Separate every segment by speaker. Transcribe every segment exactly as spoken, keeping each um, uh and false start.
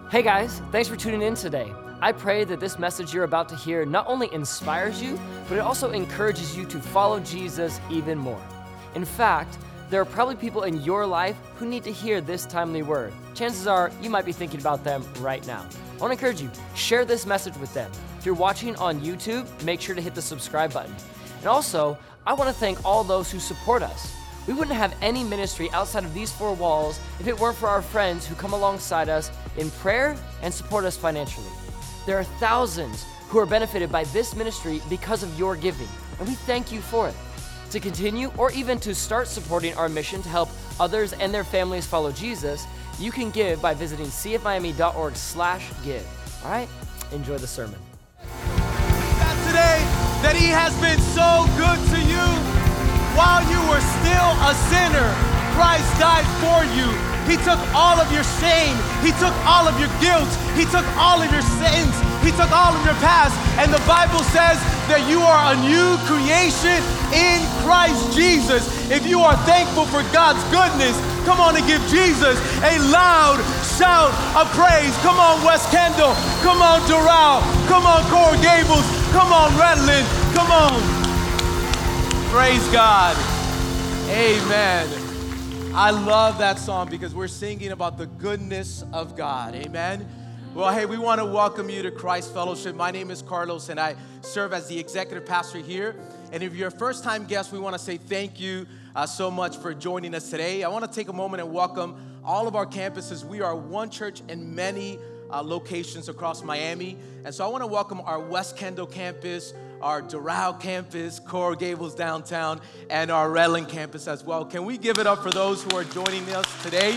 Speaker 1: Hey guys, thanks for tuning in today. I pray that this message you're about to hear not only inspires you, but it also encourages you to follow Jesus even more. In fact, there are probably people in your life who need to hear this timely word. Chances are you might be thinking about them right now. I want to encourage you, share this message with them. If you're watching on YouTube, make sure to hit the subscribe button. And also, I want to thank all those who support us. We wouldn't have any ministry outside of these four walls if it weren't for our friends who come alongside us in prayer and support us financially. There are thousands who are benefited by this ministry because of your giving, and we thank you for it. To continue or even to start supporting our mission to help others and their families follow Jesus, you can give by visiting c f miami dot org slash give. All right, enjoy the sermon.
Speaker 2: That today, that he has been so good to you. While you were still a sinner, Christ died for you. He took all of your shame. He took all of your guilt. He took all of your sins. He took all of your past. And the Bible says that you are a new creation in Christ Jesus. If you are thankful for God's goodness, come on and give Jesus a loud shout of praise. Come on, West Kendall. Come on, Doral. Come on, Coral Gables. Come on, Redland. Come on. Praise God. Amen. I love that song because we're singing about the goodness of God. Amen. Well, hey, we want to welcome you to Christ Fellowship. My name is Carlos, and I serve as the executive pastor here. And if you're a first-time guest, we want to say thank you uh, so much for joining us today. I want to take a moment and welcome all of our campuses. We are one church in many uh, locations across Miami. And so I want to welcome our West Kendall campus, our Doral campus, Coral Gables downtown, and our Redland campus as well. Can we give it up for those who are joining us today?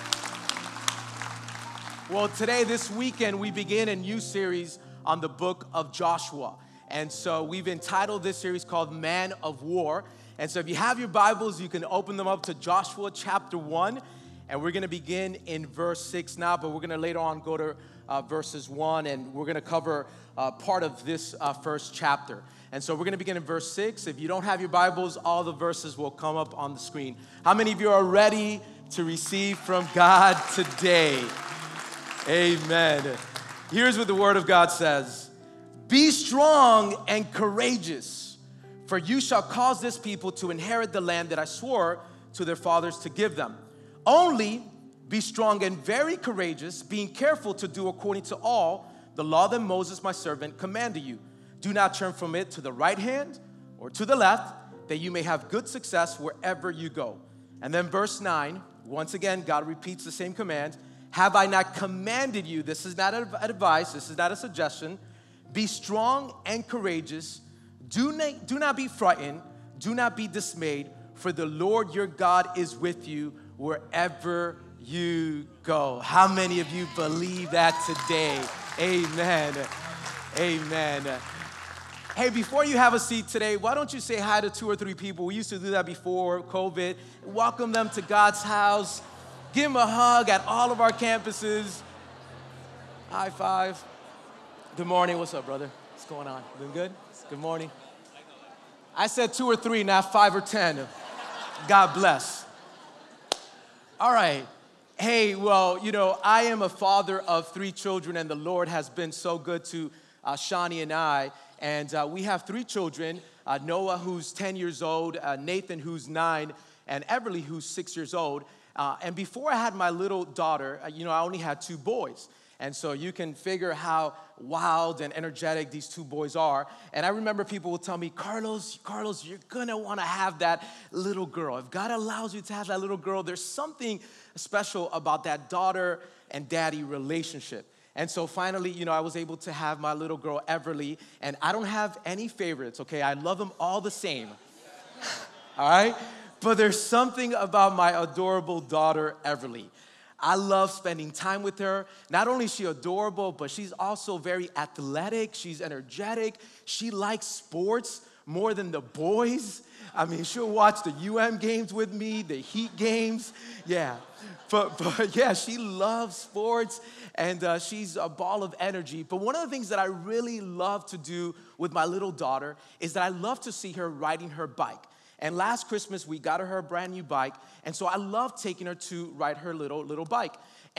Speaker 2: Well, today, this weekend, we begin a new series on the book of Joshua. And so we've entitled this series called Man of War. And so if you have your Bibles, you can open them up to Joshua chapter one. And we're going to begin in verse six now, but we're going to later on go to uh, verses one, and we're going to cover uh, part of this uh, first chapter. And so we're going to begin in verse six. If you don't have your Bibles, all the verses will come up on the screen. How many of you are ready to receive from God today? Amen. Here's what the Word of God says. Be strong and courageous, for you shall cause this people to inherit the land that I swore to their fathers to give them. Only be strong and very courageous, being careful to do according to all the law that Moses, my servant, commanded you. Do not turn from it to the right hand or to the left, that you may have good success wherever you go. And then verse nine, once again, God repeats the same command. Have I not commanded you? This is not advice. This is not a suggestion. Be strong and courageous. Do not, do not be frightened. Do not be dismayed, for the Lord your God is with you wherever you go. How many of you believe that today? Amen. Amen. Hey, before you have a seat today, why don't you say hi to two or three people? We used to do that before COVID. Welcome them to God's house. Give them a hug at all of our campuses. High five. Good morning. What's up, brother? What's going on? Doing good? Good morning. I said two or three, not five or ten. God bless. All right. Hey, well, you know, I am a father of three children, and the Lord has been so good to uh, Shani and I. And uh, we have three children, uh, Noah, who's ten years old, uh, Nathan, who's nine, and Everly, who's six years old. Uh, and before I had my little daughter, uh, you know, I only had two boys. And so you can figure how wild and energetic these two boys are. And I remember people would tell me, Carlos, Carlos, you're gonna wanna have that little girl. If God allows you to have that little girl, there's something special about that daughter and daddy relationship. And so finally, you know, I was able to have my little girl, Everly, and I don't have any favorites, okay? I love them all the same, all right? But there's something about my adorable daughter, Everly. I love spending time with her. Not only is she adorable, but she's also very athletic. She's energetic. She likes sports more than the boys. I mean, she'll watch the U M games with me, the Heat games. Yeah, but, but yeah, she loves sports, and uh, she's a ball of energy. But one of the things that I really love to do with my little daughter is that I love to see her riding her bike. And last Christmas, we got her a brand new bike, and so I love taking her to ride her little, little bike.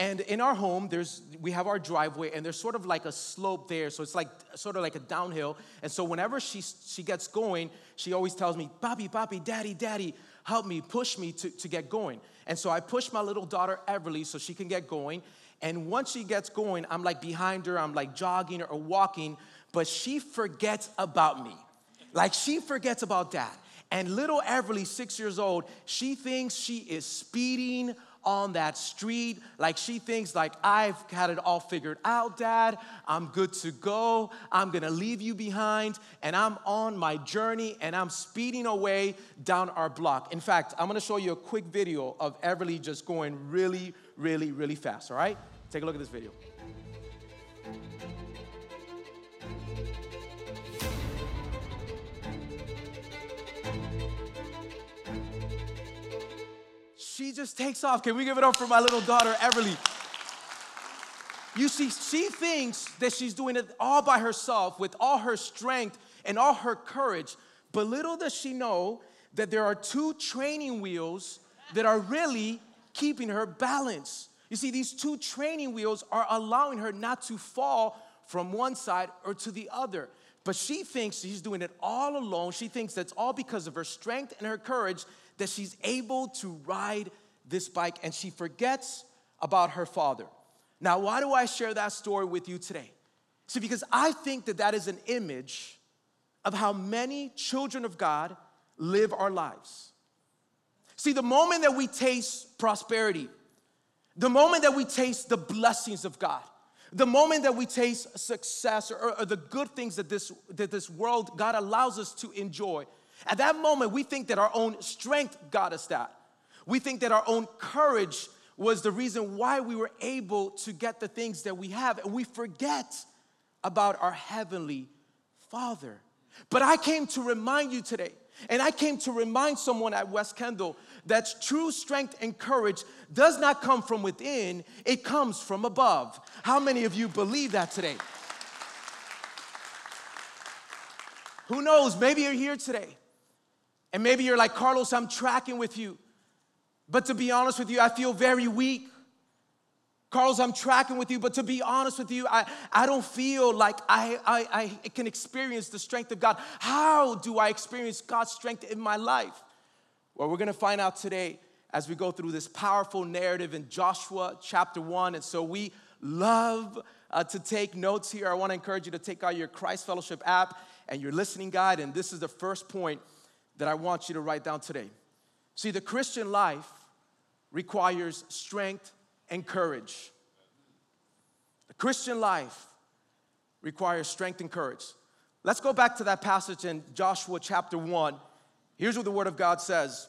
Speaker 2: And in our home, there's we have our driveway, and there's sort of like a slope there. So it's like sort of like a downhill. And so whenever she she gets going, she always tells me, Papi, Papi, Daddy, Daddy, help me, push me to, to get going. And so I push my little daughter, Everly, so she can get going. And once she gets going, I'm like behind her, I'm like jogging or walking, but she forgets about me. Like she forgets about Dad. And little Everly, six years old, she thinks she is speeding on that street. Like she thinks like, I've had it all figured out, Dad. I'm good to go. I'm gonna leave you behind. And I'm on my journey and I'm speeding away down our block. In fact, I'm gonna show you a quick video of Everly just going really, really, really fast, all right? Take a look at this video. She just takes off. Can we give it up for my little daughter, Everly? You see, she thinks that she's doing it all by herself with all her strength and all her courage. But little does she know that there are two training wheels that are really keeping her balanced. You see, these two training wheels are allowing her not to fall from one side or to the other. But she thinks she's doing it all alone. She thinks that's all because of her strength and her courage that she's able to ride this bike, and she forgets about her father. Now, why do I share that story with you today? See, because I think that that is an image of how many children of God live our lives. See, the moment that we taste prosperity, the moment that we taste the blessings of God, the moment that we taste success or, or the good things that this, that this world, God allows us to enjoy, at that moment, we think that our own strength got us that. We think that our own courage was the reason why we were able to get the things that we have. And we forget about our Heavenly Father. But I came to remind you today, and I came to remind someone at West Kendall that true strength and courage does not come from within, it comes from above. How many of you believe that today? Who knows, maybe you're here today. And maybe you're like, Carlos, I'm tracking with you. But to be honest with you, I feel very weak. Carlos, I'm tracking with you, but to be honest with you, I, I don't feel like I, I, I can experience the strength of God. How do I experience God's strength in my life? Well, we're gonna find out today as we go through this powerful narrative in Joshua chapter one. And so we love uh, to take notes here. I wanna encourage you to take out your Christ Fellowship app and your listening guide. And this is the first point that I want you to write down today. See, the Christian life requires strength and courage. The Christian life requires strength and courage. Let's go back to that passage in Joshua chapter one. Here's what the Word of God says.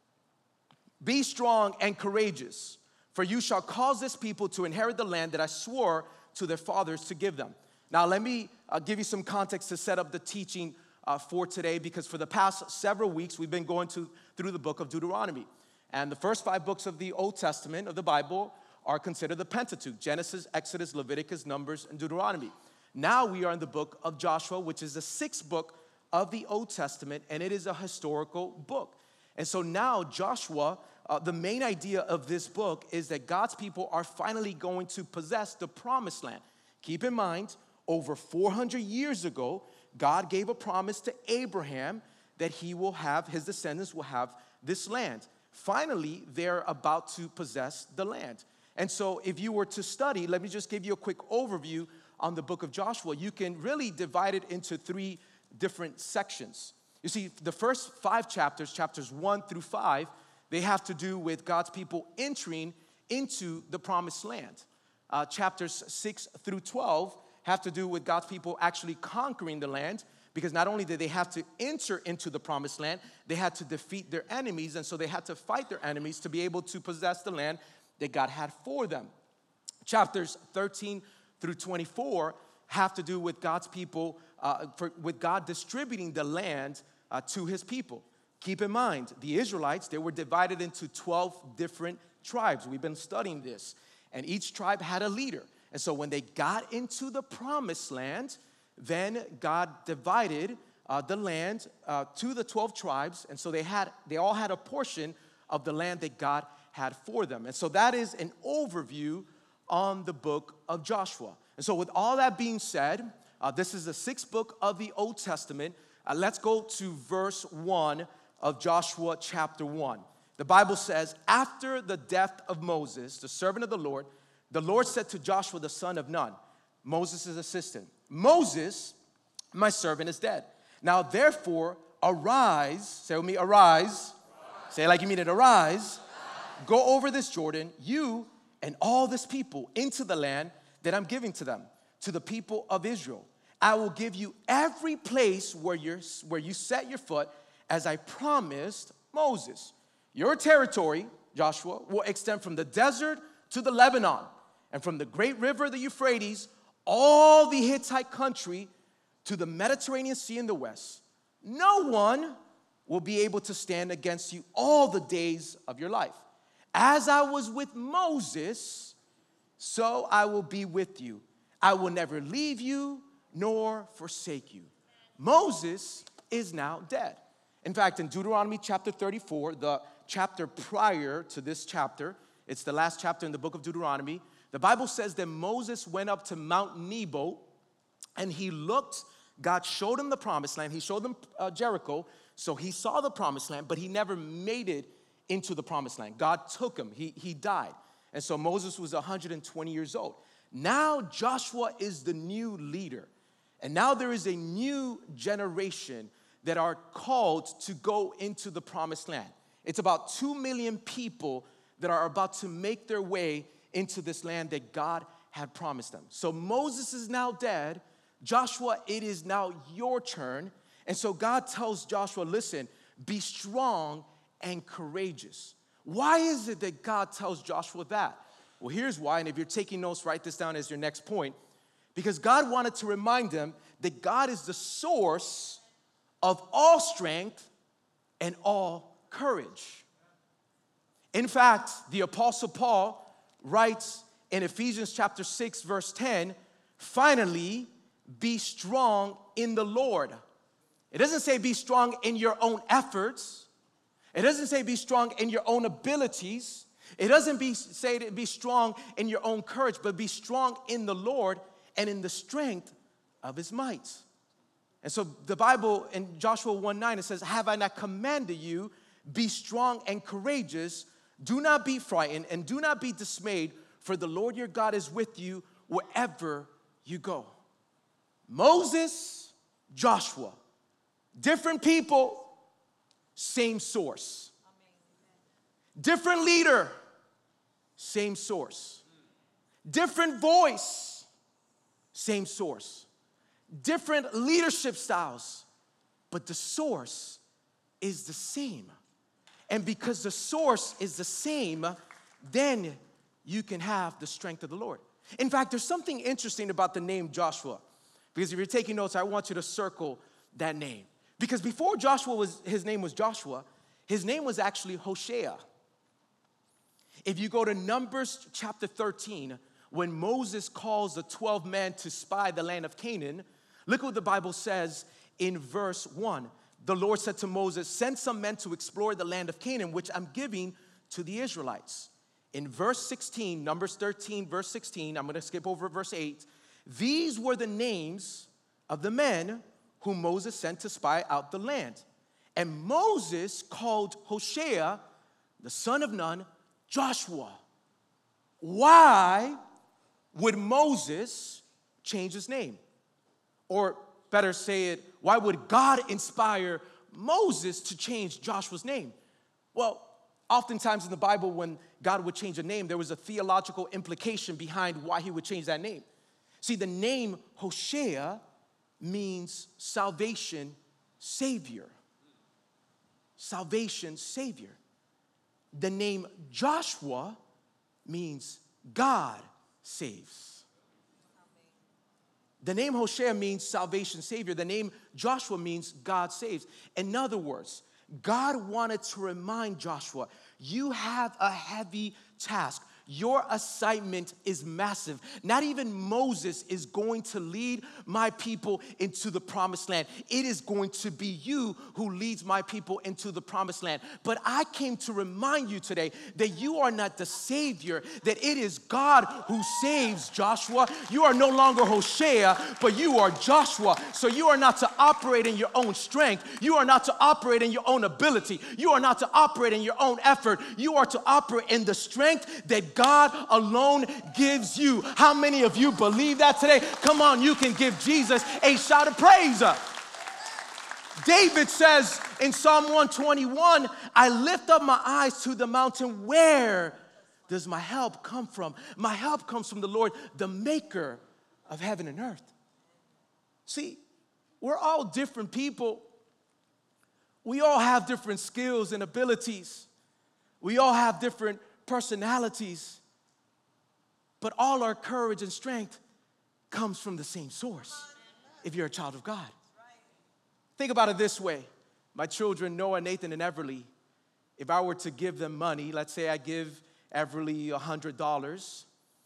Speaker 2: Be strong and courageous, for you shall cause this people to inherit the land that I swore to their fathers to give them. Now, let me uh, give you some context to set up the teaching Uh, for today, because for the past several weeks we've been going to, through the book of Deuteronomy. And the first five books of the Old Testament of the Bible are considered the Pentateuch: Genesis, Exodus, Leviticus, Numbers, and Deuteronomy. Now we are in the book of Joshua, which is the sixth book of the Old Testament, and it is a historical book. And so now Joshua, uh, the main idea of this book is that God's people are finally going to possess the promised land. Keep in mind, over four hundred years ago, God gave a promise to Abraham that he will have, his descendants will have this land. Finally, they're about to possess the land. And so if you were to study, let me just give you a quick overview on the book of Joshua. You can really divide it into three different sections. You see, the first five chapters, chapters one through five, they have to do with God's people entering into the promised land. Uh, chapters six through twelve have to do with God's people actually conquering the land, because not only did they have to enter into the promised land, they had to defeat their enemies, and so they had to fight their enemies to be able to possess the land that God had for them. Chapters thirteen through twenty-four have to do with God's people, uh, for, with God distributing the land uh, to his people. Keep in mind, the Israelites, they were divided into twelve different tribes. We've been studying this, and each tribe had a leader. And so when they got into the promised land, then God divided uh, the land uh, to the twelve tribes. And so they had, they all had a portion of the land that God had for them. And so that is an overview on the book of Joshua. And so with all that being said, uh, this is the sixth book of the Old Testament. Uh, let's go to verse one of Joshua chapter one. The Bible says, after the death of Moses, the servant of the Lord, the Lord said to Joshua, the son of Nun, Moses' assistant, Moses, my servant, is dead. Now therefore, arise, say with me, arise. Arise. Say it like you mean it, arise. Arise. Go over this Jordan, you and all this people, into the land that I'm giving to them, to the people of Israel. I will give you every place where, you're, where you set your foot, as I promised Moses. Your territory, Joshua, will extend from the desert to the Lebanon, and from the great river, the Euphrates, all the Hittite country to the Mediterranean Sea in the west. No one will be able to stand against you all the days of your life. As I was with Moses, so I will be with you. I will never leave you nor forsake you. Moses is now dead. In fact, in Deuteronomy chapter thirty-four, the chapter prior to this chapter, it's the last chapter in the book of Deuteronomy, the Bible says that Moses went up to Mount Nebo and he looked, God showed him the promised land, he showed him uh, Jericho, so he saw the promised land, but he never made it into the promised land. God took him, he, he died. And so Moses was one hundred twenty years old. Now Joshua is the new leader. And now there is a new generation that are called to go into the promised land. It's about two million people that are about to make their way into this land that God had promised them. So Moses is now dead. Joshua, it is now your turn. And so God tells Joshua, listen, be strong and courageous. Why is it that God tells Joshua that? Well, here's why, and if you're taking notes, write this down as your next point. Because God wanted to remind them that God is the source of all strength and all courage. In fact, the Apostle Paul writes in Ephesians chapter six, verse ten, finally, be strong in the Lord. It doesn't say be strong in your own efforts. It doesn't say be strong in your own abilities. It doesn't be, say to be strong in your own courage, but be strong in the Lord and in the strength of his might. And so the Bible in Joshua one nine, it says, have I not commanded you, be strong and courageous, do not be frightened and do not be dismayed, for the Lord your God is with you wherever you go. Moses, Joshua, different people, same source. Different leader, same source. Different voice, same source. Different leadership styles, but the source is the same. And because the source is the same, then you can have the strength of the Lord. In fact, there's something interesting about the name Joshua. Because if you're taking notes, I want you to circle that name. Because before Joshua was, his name was Joshua, his name was actually Hosea. If you go to Numbers chapter thirteen, when Moses calls the twelve men to spy the land of Canaan, look what the Bible says in verse one. The Lord said to Moses, send some men to explore the land of Canaan, which I'm giving to the Israelites. In verse sixteen, Numbers thirteen, verse sixteen, I'm going to skip over verse eight. These were the names of the men whom Moses sent to spy out the land. And Moses called Hosea, the son of Nun, Joshua. Why would Moses change his name? Or better say it, why would God inspire Moses to change Joshua's name? Well, oftentimes in the Bible, when God would change a name, there was a theological implication behind why he would change that name. See, the name Hosea means salvation, savior. Salvation, savior. The name Joshua means God saves. The name Hosea means salvation, savior. The name Joshua means God saves. In other words, God wanted to remind Joshua, you have a heavy task. your assignment is massive. Not even Moses is going to lead my people into the promised land. It is going to be you who leads my people into the promised land. But I came to remind you today that you are not the Savior, that it is God who saves Joshua. You are no longer Hosea, but you are Joshua. So you are not to operate in your own strength. You are not to operate in your own ability. You are not to operate in your own effort. You are to operate in the strength that God alone gives you. How many of you believe that today? Come on, you can give Jesus a shout of praise. David says in Psalm one twenty-one, I lift up my eyes to the mountain. Where does my help come from? My help comes from the Lord, the maker of heaven and earth. See, we're all different people. We all have different skills and abilities. We all have different personalities, but all our courage and strength comes from the same source if you're a child of God. Think about it this way. My children, Noah, Nathan, and Everly, if I were to give them money, let's say I give Everly one hundred dollars,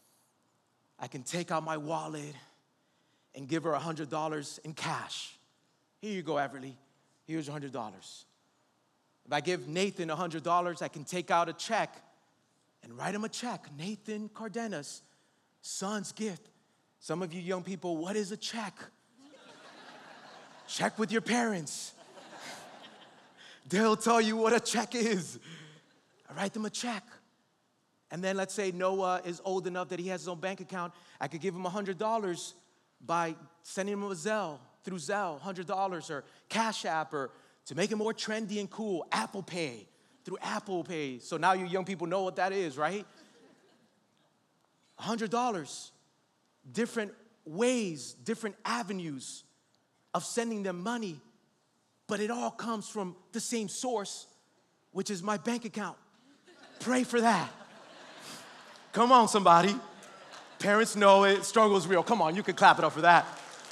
Speaker 2: I can take out my wallet and give her one hundred dollars in cash. Here you go, Everly. Here's one hundred dollars. If I give Nathan one hundred dollars, I can take out a check and write him a check. Nathan Cardenas, son's gift. Some of you young people, what is a check? Check with your parents. They'll tell you what a check is. I write them a check. And then let's say Noah is old enough that he has his own bank account. I could give him one hundred dollars by sending him a Zelle, through Zelle, one hundred dollars, or Cash App, or to make it more trendy and cool, Apple Pay, through Apple Pay. So now you young people know what that is, right? one hundred dollars, different ways, different avenues of sending them money, but it all comes from the same source, which is my bank account. Pray for that. Come on, somebody. Parents know it, struggle is real. Come on, you can clap it up for that.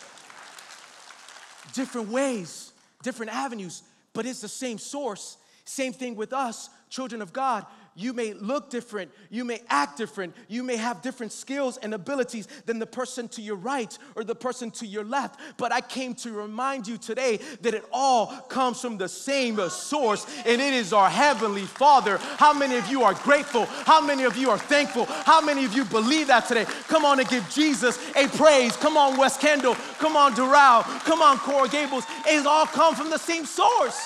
Speaker 2: Different ways, different avenues, but it's the same source. Same thing with us, children of God. You may look different, you may act different, you may have different skills and abilities than the person to your right or the person to your left, but I came to remind you today that it all comes from the same source, and it is our Heavenly Father. How many of you are grateful? How many of you are thankful? How many of you believe that today? Come on and give Jesus a praise. Come on, West Kendall. Come on, Doral. Come on, Coral Gables. It all comes from the same source.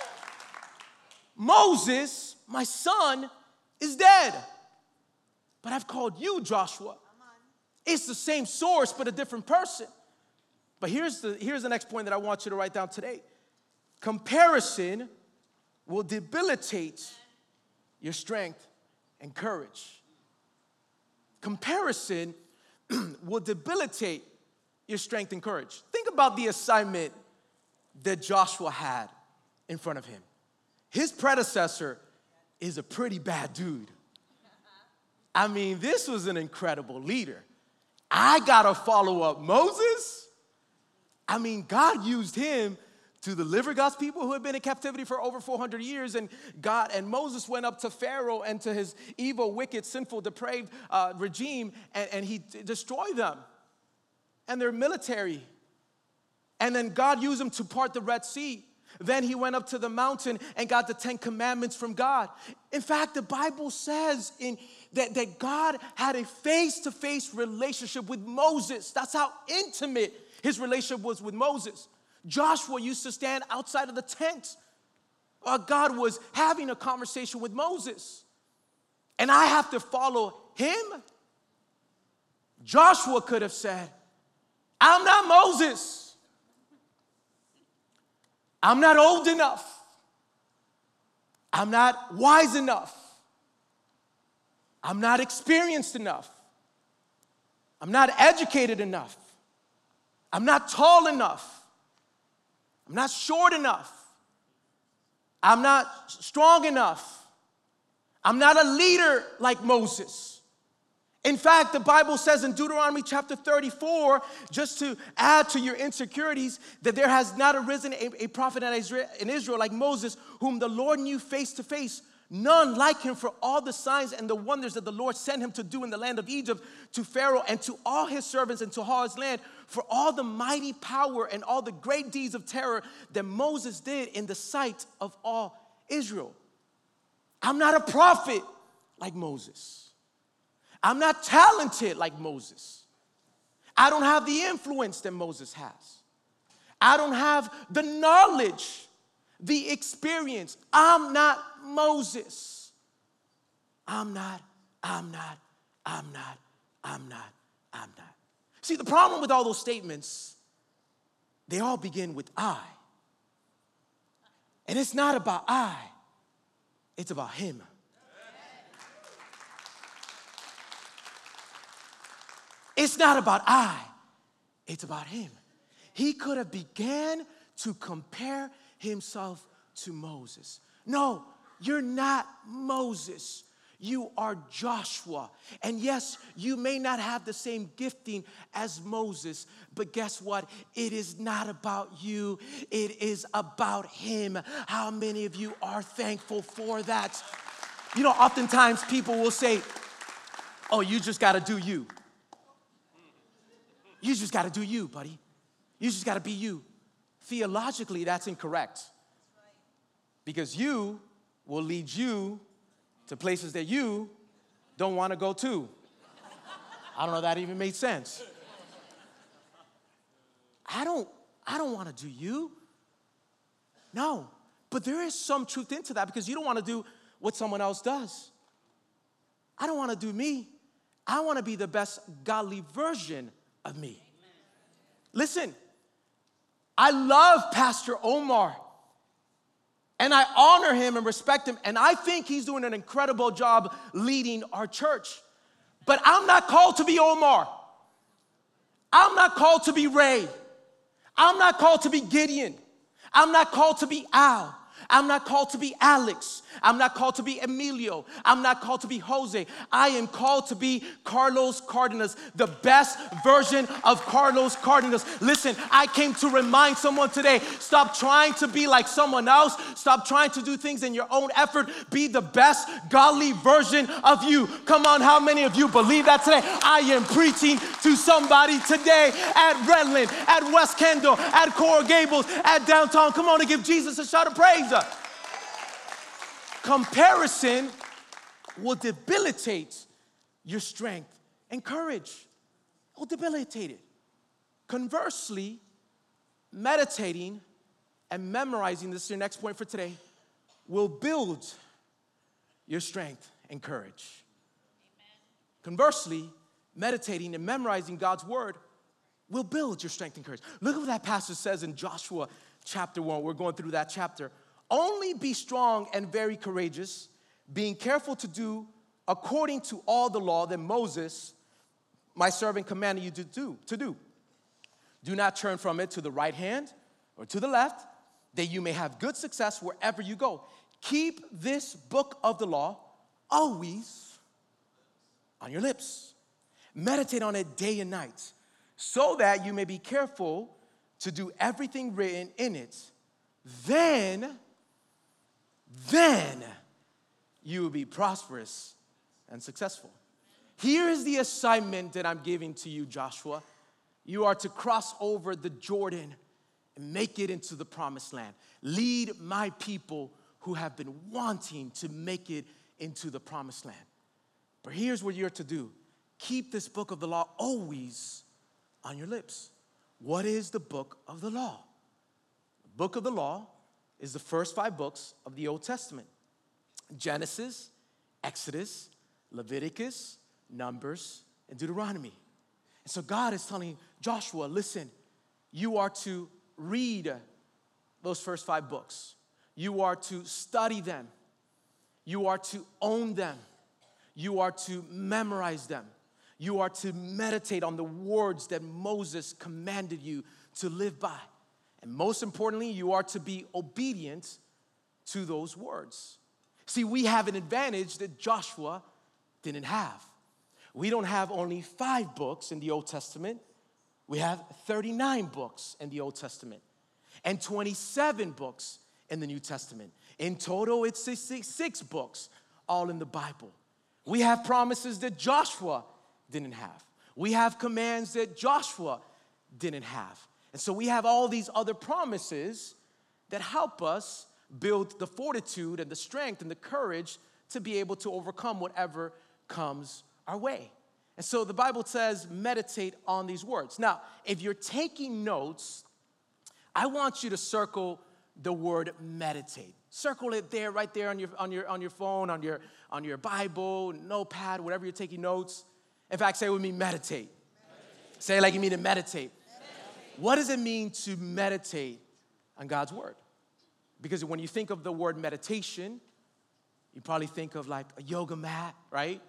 Speaker 2: Moses, my son, is dead. But I've called you Joshua. It's the same source, but a different person. But here's the, here's the next point that I want you to write down today. Comparison will debilitate your strength and courage. Comparison will debilitate your strength and courage. Think about the assignment that Joshua had in front of him. His predecessor is a pretty bad dude. I mean, this was an incredible leader. I gotta follow up Moses. I mean, God used him to deliver God's people who had been in captivity for over four hundred years, and God and Moses went up to Pharaoh and to his evil, wicked, sinful, depraved uh, regime, and, and he d- destroyed them and their military. And then God used him to part the Red Sea. Then he went up to the mountain and got the Ten Commandments from God. In fact, the Bible says in, that, that God had a face-to-face relationship with Moses. That's how intimate his relationship was with Moses. Joshua used to stand outside of the tent. Uh, God was having a conversation with Moses. And I have to follow him? Joshua could have said, I'm not Moses. I'm not old enough. I'm not wise enough. I'm not experienced enough. I'm not educated enough. I'm not tall enough. I'm not short enough. I'm not strong enough. I'm not a leader like Moses. In fact, the Bible says in Deuteronomy chapter thirty-four, just to add to your insecurities, that there has not arisen a, a prophet in Israel, in Israel like Moses, whom the Lord knew face to face, None like him for all the signs and the wonders that the Lord sent him to do in the land of Egypt to Pharaoh and to all his servants and to all his land, for all the mighty power and all the great deeds of terror that Moses did in the sight of all Israel. I'm not a prophet like Moses. I'm not talented like Moses. I don't have the influence that Moses has. I don't have the knowledge, the experience. I'm not Moses. I'm not, I'm not, I'm not, I'm not, I'm not. See, the problem with all those statements, they all begin with I. And it's not about I, it's about him. It's not about I, it's about him. He could have began to compare himself to Moses. No, you're not Moses. You are Joshua. And yes, you may not have the same gifting as Moses, but guess what? It is not about you. It is about him. How many of you are thankful for that? You know, oftentimes people will say, oh, you just got to do you. You just got to do you, buddy. You just got to be you. Theologically, that's incorrect. Because you will lead you to places that you don't want to go to. I don't know if that even made sense. I don't, I don't want to do you. No, but there is some truth into that because you don't want to do what someone else does. I don't want to do me. I want to be the best godly version of me. Listen, I love Pastor Omar. And I honor him and respect him. And I think he's doing an incredible job leading our church. But I'm not called to be Omar. I'm not called to be Ray. I'm not called to be Gideon. I'm not called to be Al. I'm not called to be Alex. I'm not called to be Emilio. I'm not called to be Jose. I am called to be Carlos Cardenas, the best version of Carlos Cardenas. Listen, I came to remind someone today, stop trying to be like someone else. Stop trying to do things in your own effort. Be the best godly version of you. Come on, how many of you believe that today? I am preaching to somebody today at Redland, at West Kendall, at Coral Gables, at downtown. Come on and give Jesus a shout of praise. Comparison will debilitate your strength and courage. It will debilitate it. Conversely, meditating and memorizing, this is your next point for today, will build your strength and courage. Amen. Conversely, meditating and memorizing God's word will build your strength and courage. Look at what that passage says in Joshua chapter one. We're going through that chapter. Only be strong and very courageous, being careful to do according to all the law that Moses, my servant, commanded you to do, to do. Do not turn from it to the right hand or to the left, that you may have good success wherever you go. Keep this book of the law always on your lips. Meditate on it day and night, so that you may be careful to do everything written in it. Then Then you will be prosperous and successful. Here is the assignment that I'm giving to you, Joshua. You are to cross over the Jordan and make it into the promised land. Lead my people who have been wanting to make it into the promised land. But here's what you're to do. Keep this book of the law always on your lips. What is the book of the law? The book of the law is the first five books of the Old Testament. Genesis, Exodus, Leviticus, Numbers, and Deuteronomy. And so God is telling Joshua, listen, you are to read those first five books. You are to study them. You are to own them. You are to memorize them. You are to meditate on the words that Moses commanded you to live by. And most importantly, you are to be obedient to those words. See, we have an advantage that Joshua didn't have. We don't have only five books in the Old Testament. We have thirty-nine books in the Old Testament and twenty-seven books in the New Testament. In total, it's sixty-six books, all in the Bible. We have promises that Joshua didn't have. We have commands that Joshua didn't have. And so we have all these other promises that help us build the fortitude and the strength and the courage to be able to overcome whatever comes our way. And so the Bible says, meditate on these words. Now, if you're taking notes, I want you to circle the word meditate. Circle it there, right there on your on your on your phone, on your on your Bible, notepad, whatever you're taking notes. In fact, say it with me, meditate. meditate. Say it like you mean to meditate. meditate. What does it mean to meditate on God's word? Because when you think of the word meditation, you probably think of like a yoga mat, right?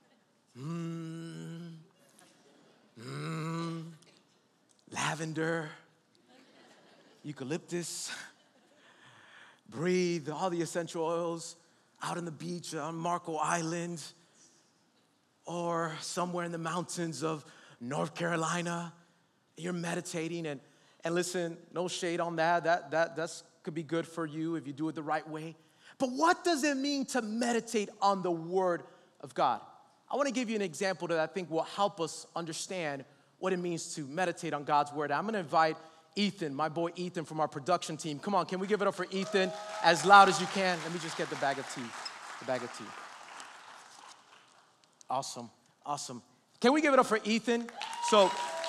Speaker 2: Mmm, mmm, lavender, eucalyptus. Breathe all the essential oils out on the beach on Marco Island or somewhere in the mountains of North Carolina. You're meditating and, and listen, no shade on that. That, that that's, could be good for you if you do it the right way. But what does it mean to meditate on the Word of God? I want to give you an example that I think will help us understand what it means to meditate on God's Word. I'm going to invite Ethan, my boy Ethan from our production team. Come on, can we give it up for Ethan as loud as you can? Let me just get the bag of tea, the bag of tea. Awesome, awesome. Can we give it up for Ethan? So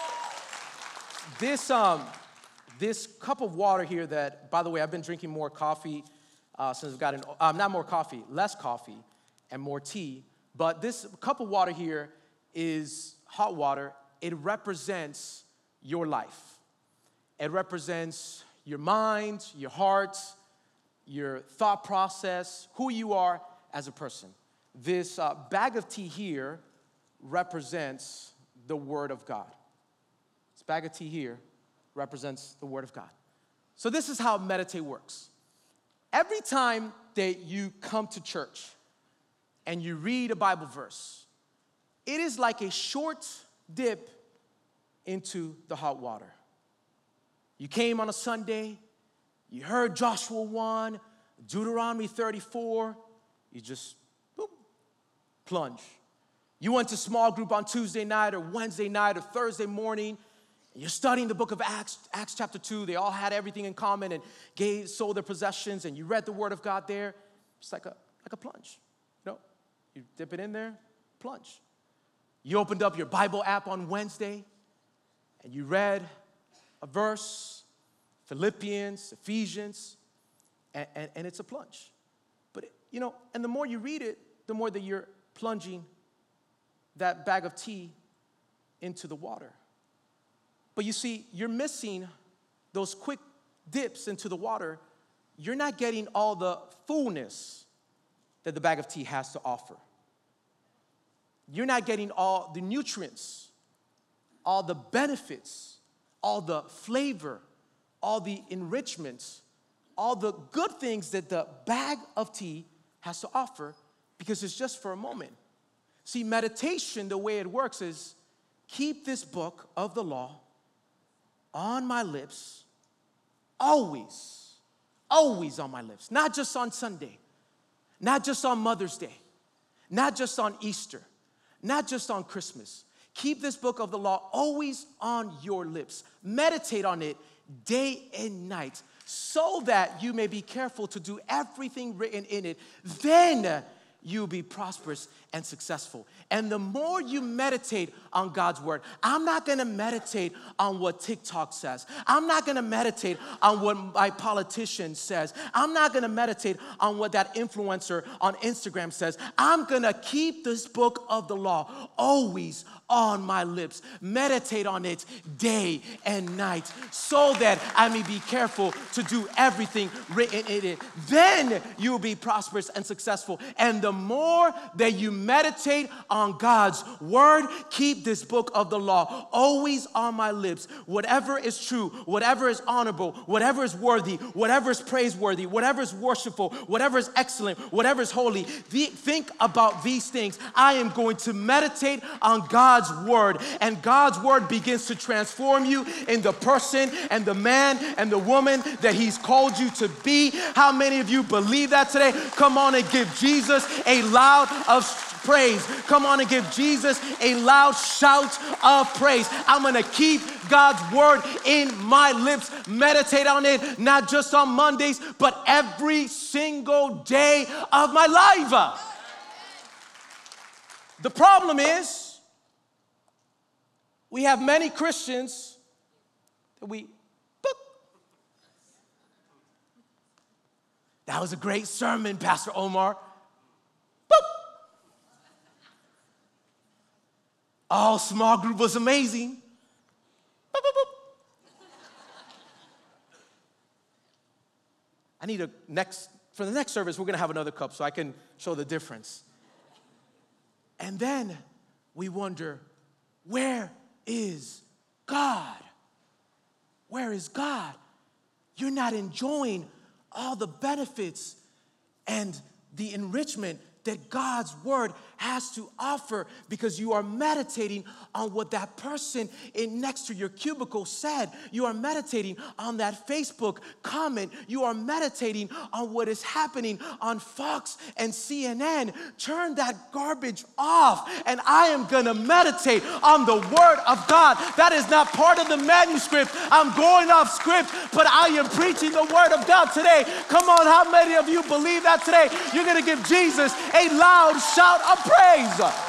Speaker 2: this, um, this cup of water here that, by the way, I've been drinking more coffee uh, since I've gotten, um, not more coffee, less coffee and more tea. But this cup of water here is hot water. It represents your life. It represents your mind, your heart, your thought process, who you are as a person. This uh, bag of tea here represents the Word of God. This bag of tea here represents the Word of God. So this is how meditate works. Every time that you come to church and you read a Bible verse, it is like a short dip into the hot water. You came on a Sunday, you heard Joshua one, Deuteronomy thirty-four, you just boop, plunge. You went to small group on Tuesday night or Wednesday night or Thursday morning, and you're studying the book of Acts, Acts chapter two. They all had everything in common and gave, sold their possessions, and you read the Word of God there. It's like a, like a plunge. You know, you dip it in there, plunge. You opened up your Bible app on Wednesday, and you read a verse, Philippians, Ephesians, and, and, and it's a plunge. But, it, you know, and the more you read it, the more that you're plunging that bag of tea into the water. But you see, you're missing those quick dips into the water. You're not getting all the fullness that the bag of tea has to offer. You're not getting all the nutrients, all the benefits, all the flavor, all the enrichments, all the good things that the bag of tea has to offer, because it's just for a moment. See, meditation, the way it works is keep this book of the law on my lips, always, always on my lips. Not just on Sunday, not just on Mother's Day, not just on Easter, not just on Christmas. Keep this book of the law always on your lips. Meditate on it day and night so that you may be careful to do everything written in it. Then you'll be prosperous and successful. And the more you meditate on God's word, I'm not gonna meditate on what TikTok says. I'm not gonna meditate on what my politician says. I'm not gonna meditate on what that influencer on Instagram says. I'm gonna keep this book of the law always on my lips. Meditate on it day and night so that I may be careful to do everything written in it. Then you'll be prosperous and successful. And the more that you meditate on God's word, keep this book of the law always on my lips. Whatever is true, whatever is honorable, whatever is worthy, whatever is praiseworthy, whatever is worshipful, whatever is excellent, whatever is holy, think about these things. I am going to meditate on God God's word, and God's word begins to transform you in the person and the man and the woman that he's called you to be. How many of you believe that today? Come on and give Jesus a loud of praise. Come on and give Jesus a loud shout of praise. I'm going to keep God's word in my lips, meditate on it, not just on Mondays, but every single day of my life. The problem is, we have many Christians that we, boop. That was a great sermon, Pastor Omar. Boop. Oh, small group was amazing. Boop, boop, boop. I need a next, for the next service, we're going to have another cup so I can show the difference. And then we wonder, where is God? Where is God? You're not enjoying all the benefits and the enrichment that God's word has to offer because you are meditating on what that person in next to your cubicle said. You are meditating on that Facebook comment. You are meditating on what is happening on Fox and C N N. Turn that garbage off, and I am gonna meditate on the word of God. That is not part of the manuscript. I'm going off script, but I am preaching the word of God today. Come on, how many of you believe that today? You're gonna give Jesus a loud shout of praise.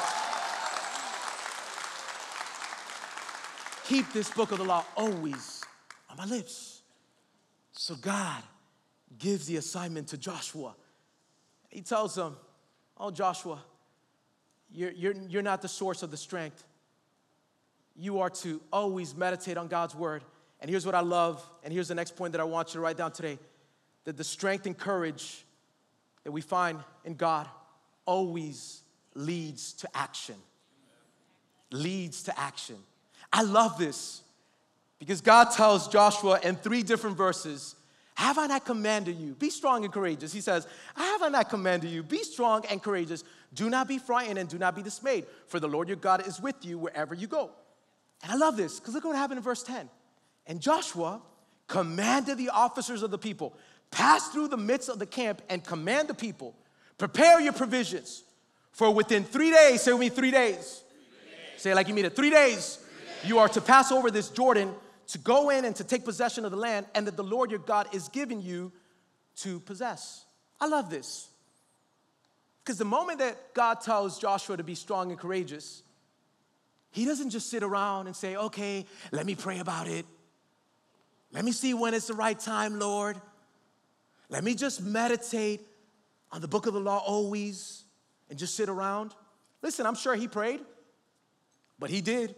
Speaker 2: Keep this book of the law always on my lips. So God gives the assignment to Joshua. He tells him, oh, Joshua, you're, you're, you're not the source of the strength. You are to always meditate on God's word. And here's what I love, and here's the next point that I want you to write down today, that the strength and courage that we find in God always leads to action. Leads to action. I love this because God tells Joshua in three different verses, have I not commanded you? Be strong and courageous. He says, have I not commanded you? Be strong and courageous. Do not be frightened and do not be dismayed, for the Lord your God is with you wherever you go. And I love this because look what happened in verse ten. And Joshua commanded the officers of the people, pass through the midst of the camp and command the people, prepare your provisions, for within three days, say with me, three days. Three days. Say it like you mean it, three days, three days, you are to pass over this Jordan to go in and to take possession of the land, and that the Lord your God is giving you to possess. I love this. Because the moment that God tells Joshua to be strong and courageous, he doesn't just sit around and say, okay, let me pray about it. Let me see when it's the right time, Lord. Let me just meditate on the book of the law always and just sit around. Listen, I'm sure he prayed, but he did.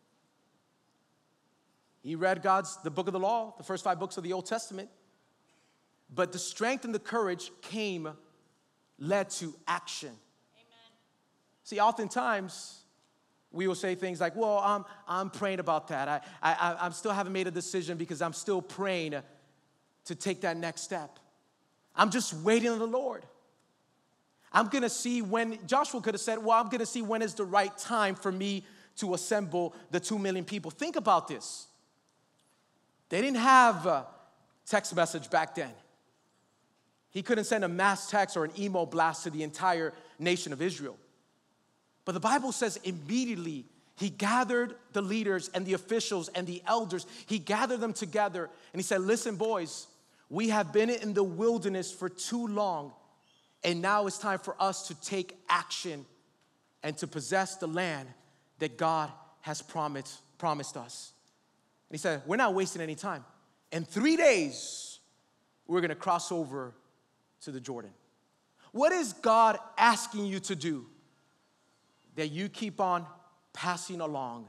Speaker 2: He read God's, the book of the law, the first five books of the Old Testament. But the strength and the courage came, led to action. Amen. See, oftentimes we will say things like, well, I'm, I'm praying about that. I, I, I still haven't made a decision because I'm still praying to take that next step. I'm just waiting on the Lord. I'm going to see when, Joshua could have said, well, I'm going to see when is the right time for me to assemble the two million people. Think about this. They didn't have a text message back then. He couldn't send a mass text or an email blast to the entire nation of Israel. But the Bible says immediately he gathered the leaders and the officials and the elders. He gathered them together and he said, listen, boys, we have been in the wilderness for too long. And now it's time for us to take action and to possess the land that God has promised, promised us. And he said, we're not wasting any time. In three days, we're going to cross over to the Jordan. What is God asking you to do that you keep on passing along?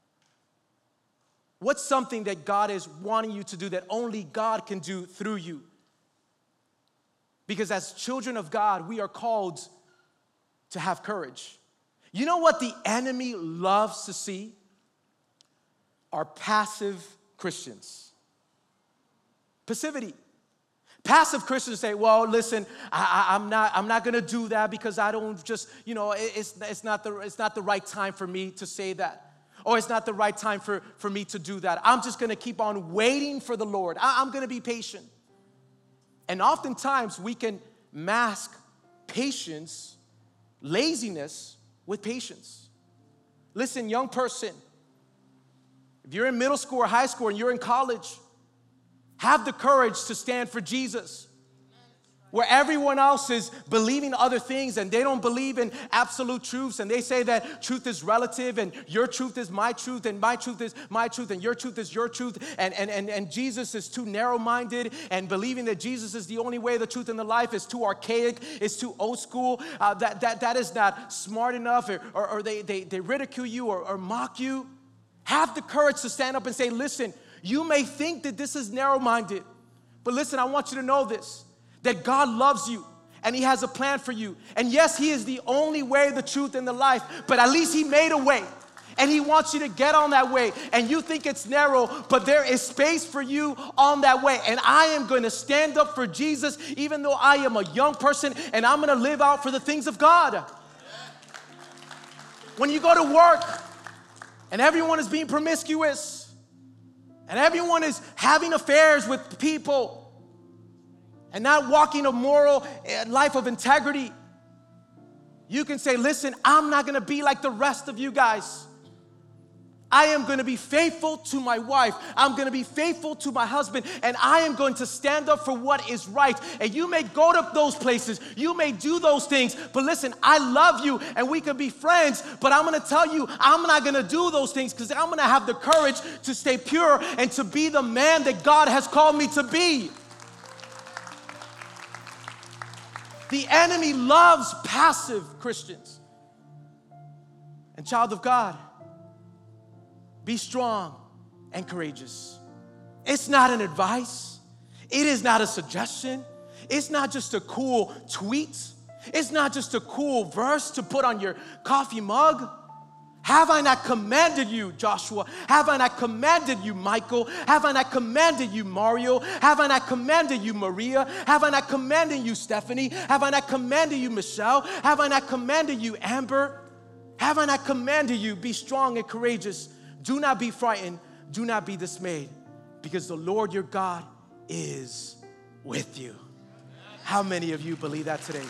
Speaker 2: What's something that God is wanting you to do that only God can do through you? Because as children of God, we are called to have courage. You know what the enemy loves to see? Are passive Christians. Passivity. Passive Christians say, well, listen, I, I, I'm not, I'm not going to do that because I don't just, you know, it's, it's, not the, it's not the right time for me to say that. Or it's not the right time for, for me to do that. I'm just gonna keep on waiting for the Lord. I, I'm gonna be patient. And oftentimes we can mask patience, laziness with patience. Listen, young person, if you're in middle school or high school and you're in college, have the courage to stand for Jesus. Where everyone else is believing other things and they don't believe in absolute truths, and they say that truth is relative and your truth is my truth and my truth is my truth and your truth is your truth, and, and, and, and Jesus is too narrow-minded, and believing that Jesus is the only way, the truth, and the life is too archaic, is too old school, uh, that, that, that is not smart enough, or, or, or they, they, they ridicule you or, or mock you. Have the courage to stand up and say, listen, you may think that this is narrow-minded, but listen, I want you to know this, that God loves you and He has a plan for you. And yes, He is the only way, the truth, and the life, but at least He made a way. And He wants you to get on that way. And you think it's narrow, but there is space for you on that way. And I am going to stand up for Jesus even though I am a young person, and I'm going to live out for the things of God. When you go to work and everyone is being promiscuous and everyone is having affairs with people and not walking a moral life of integrity, you can say, listen, I'm not gonna be like the rest of you guys. I am gonna be faithful to my wife. I'm gonna be faithful to my husband, and I am going to stand up for what is right. And you may go to those places, you may do those things, but listen, I love you and we can be friends, but I'm gonna tell you, I'm not gonna do those things because I'm gonna have the courage to stay pure and to be the man that God has called me to be. The enemy loves passive Christians. And child of God, be strong and courageous. It's not an advice. It is not a suggestion. It's not just a cool tweet. It's not just a cool verse to put on your coffee mug. Have I not commanded you, Joshua? Have I not commanded you, Michael? Have I not commanded you, Mario? Have I not commanded you, Maria? Have I not commanded you, Stephanie? Have I not commanded you, Michelle? Have I not commanded you, Amber? Have I not commanded you, be strong and courageous? Do not be frightened. Do not be dismayed, because the Lord your God is with you. How many of you believe that today?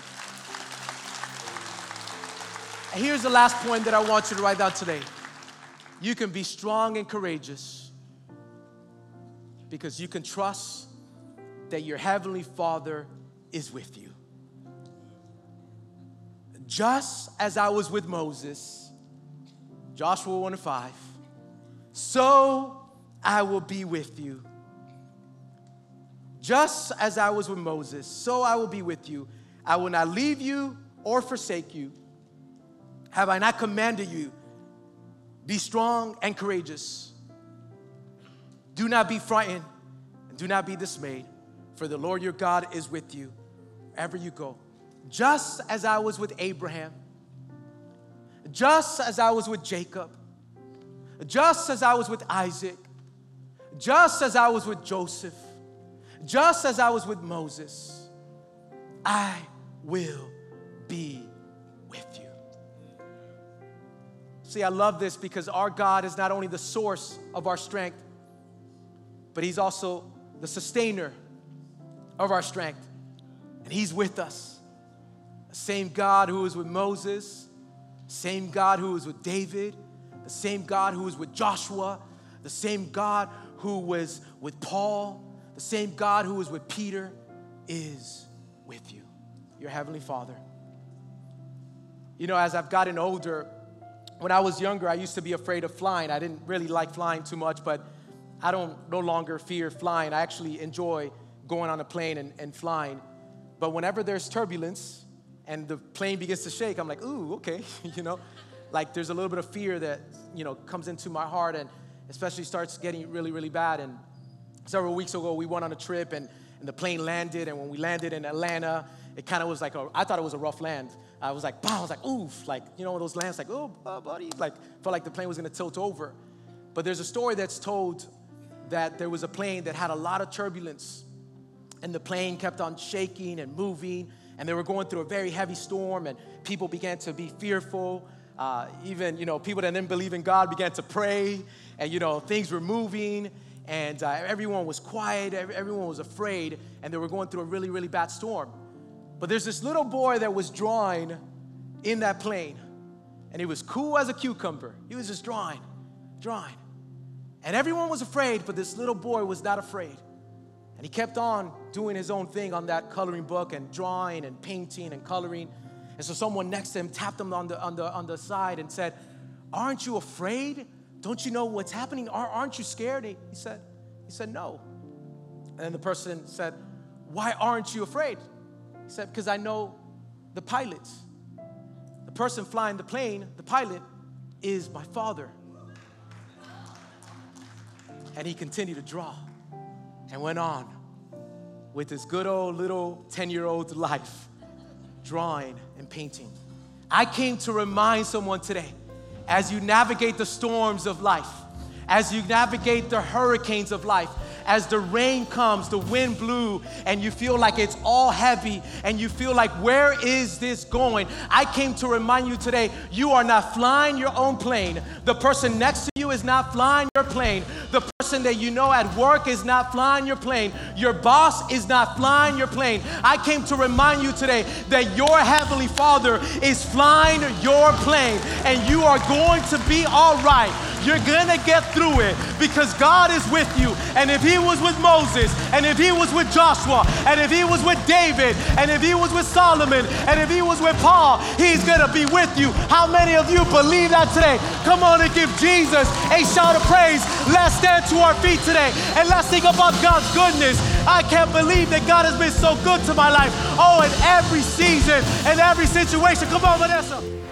Speaker 2: And here's the last point that I want you to write down today. You can be strong and courageous because you can trust that your Heavenly Father is with you. Just as I was with Moses, Joshua one and five, so I will be with you. Just as I was with Moses, so I will be with you. I will not leave you or forsake you. Have I not commanded you? Be strong and courageous. Do not be frightened and do not be dismayed, for the Lord your God is with you wherever you go. Just as I was with Abraham, just as I was with Jacob, just as I was with Isaac, just as I was with Joseph, just as I was with Moses, I will be with you. See, I love this because our God is not only the source of our strength, but He's also the sustainer of our strength. And He's with us. The same God who was with Moses, same God who was with David, the same God who was with Joshua, the same God who was with Paul, the same God who was with Peter is with you, your Heavenly Father. You know, as I've gotten older, when I was younger, I used to be afraid of flying. I didn't really like flying too much, but I don't no longer fear flying. I actually enjoy going on a plane and, and flying. But whenever there's turbulence and the plane begins to shake, I'm like, ooh, okay, you know? Like there's a little bit of fear that, you know, comes into my heart, and especially starts getting really, really bad. And several weeks ago, we went on a trip, and, and the plane landed, and when we landed in Atlanta, it kind of was like, a, I thought it was a rough land. I was like, wow, I was like, oof, like, you know, those lands, like, oh, uh, buddy, like, felt like the plane was gonna tilt over. But there's a story that's told that there was a plane that had a lot of turbulence, and the plane kept on shaking and moving, and they were going through a very heavy storm, and people began to be fearful. uh, even, you know, people that didn't believe in God began to pray, and, you know, things were moving, and uh, everyone was quiet, everyone was afraid, and they were going through a really, really bad storm. But there's this little boy that was drawing in that plane, and he was cool as a cucumber. He was just drawing, drawing. And everyone was afraid, but this little boy was not afraid. And he kept on doing his own thing on that coloring book and drawing and painting and coloring. And so someone next to him tapped him on the, on the, on the side and said, "Aren't you afraid? Don't you know what's happening? Aren't you scared?" He said, he said, "No." And then the person said, "Why aren't you afraid?" He said, "Because I know the pilots. The person flying the plane, the pilot, is my father." And he continued to draw and went on with his good old little ten-year-old life, drawing and painting. I came to remind someone today, as you navigate the storms of life, as you navigate the hurricanes of life, as the rain comes, the wind blew, and you feel like it's all heavy, and you feel like, where is this going? I came to remind you today, you are not flying your own plane. The person next to you is not flying your plane. The person that you know at work is not flying your plane. Your boss is not flying your plane. I came to remind you today that your Heavenly Father is flying your plane, and you are going to be all right. You're gonna get through it because God is with you. And if He was with Moses, and if He was with Joshua, and if He was with David, and if He was with Solomon, and if He was with Paul, He's gonna be with you. How many of you believe that today? Come on and give Jesus a shout of praise. Let's stand to our feet today and let's think about God's goodness. I can't believe that God has been so good to my life. Oh, in every season, in every situation. Come on, Vanessa.